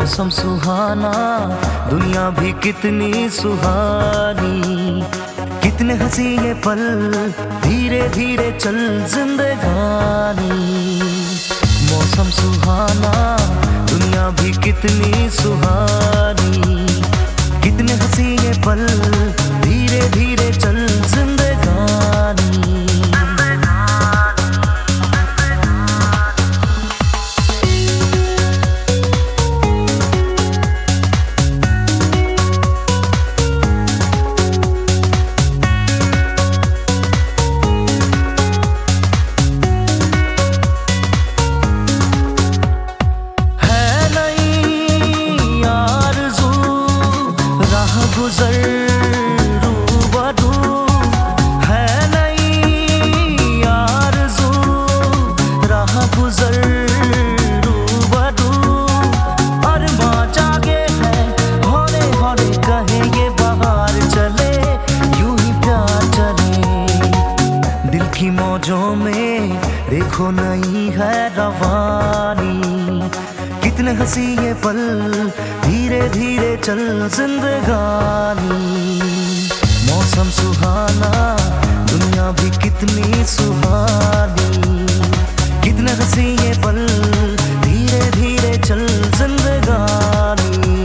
मौसम सुहाना, दुनिया भी कितनी सुहानी। कितने हंसी ये पल, धीरे धीरे चल जिंदगानी। मौसम सुहाना, दुनिया भी कितनी सुहानी। कितने हंसी ये पल, धीरे धीरे चल जिंदगानी। मौजों में देखो नई है रवानी। कितने हंसी ये पल, धीरे धीरे चल जिंदगानी। मौसम सुहाना, दुनिया भी कितनी सुहानी। कितने हंसी ये पल, धीरे धीरे चल जिंदगानी।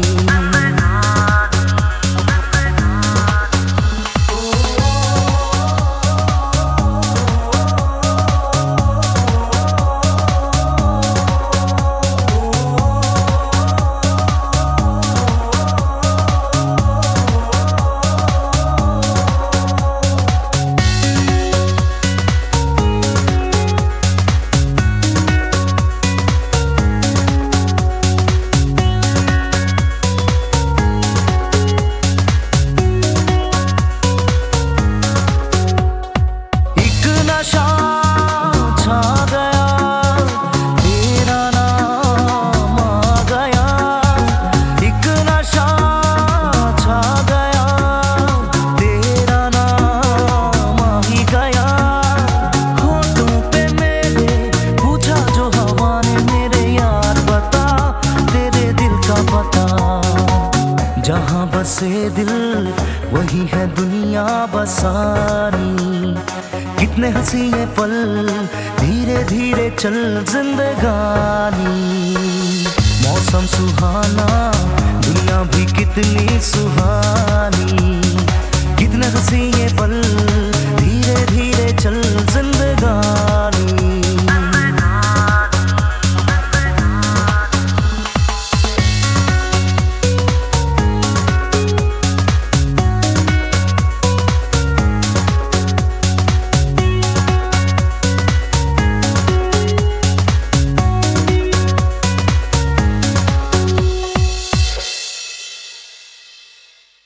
जहाँ बसे दिल, वही है दुनिया बसानी। कितने हंसी ये पल, धीरे धीरे चल जिंदगानी। मौसम सुहाना, दुनिया भी कितनी सुहानी। कितने हंसी ये पल, धीरे धीरे